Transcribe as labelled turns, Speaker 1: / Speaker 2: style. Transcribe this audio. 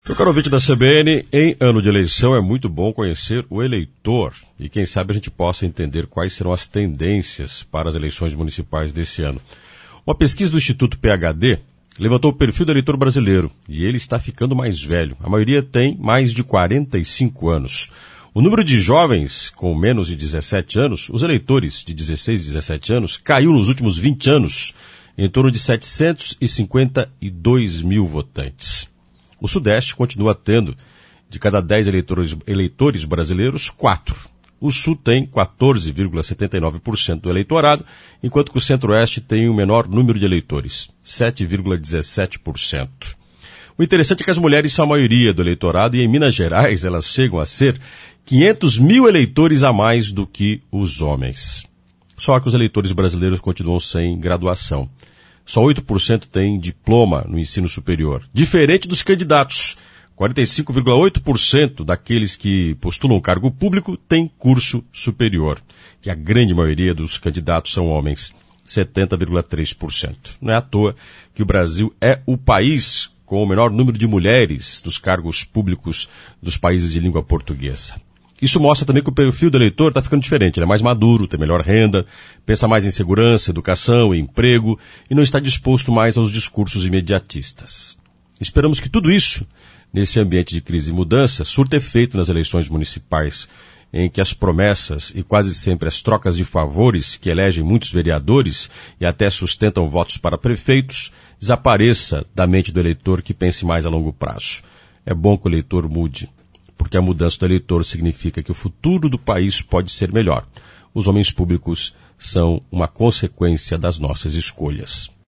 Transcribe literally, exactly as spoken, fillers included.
Speaker 1: Meu caro ouvinte da C B N, em ano de eleição é muito bom conhecer o eleitor e quem sabe a gente possa entender quais serão as tendências para as eleições municipais desse ano. Uma pesquisa do Instituto P H D levantou o perfil do eleitor brasileiro e ele está ficando mais velho. A maioria tem mais de quarenta e cinco anos. O número de jovens com menos de dezessete anos, os eleitores de dezesseis e dezessete anos, caiu nos últimos vinte anos em torno de setecentos e cinquenta e dois mil votantes. O Sudeste continua tendo, de cada dez eleitores, eleitores brasileiros, quatro. O Sul tem quatorze vírgula setenta e nove por cento do eleitorado, enquanto que o Centro-Oeste tem o menor número de eleitores, sete vírgula dezessete por cento. O interessante é que as mulheres são a maioria do eleitorado e em Minas Gerais elas chegam a ser quinhentos mil eleitores a mais do que os homens. Só que os eleitores brasileiros continuam sem graduação. Só oito por cento têm diploma no ensino superior, diferente dos candidatos. quarenta e cinco vírgula oito por cento daqueles que postulam cargo público têm curso superior. E a grande maioria dos candidatos são homens, setenta vírgula três por cento. Não é à toa que o Brasil é o país com o menor número de mulheres nos cargos públicos dos países de língua portuguesa. Isso mostra também que o perfil do eleitor está ficando diferente. Ele é mais maduro, tem melhor renda, pensa mais em segurança, educação, emprego e não está disposto mais aos discursos imediatistas. Esperamos que tudo isso, nesse ambiente de crise e mudança, surta efeito nas eleições municipais, em que as promessas e quase sempre as trocas de favores que elegem muitos vereadores e até sustentam votos para prefeitos, desapareça da mente do eleitor que pense mais a longo prazo. É bom que o eleitor mude, porque a mudança do eleitor significa que o futuro do país pode ser melhor. Os homens públicos são uma consequência das nossas escolhas.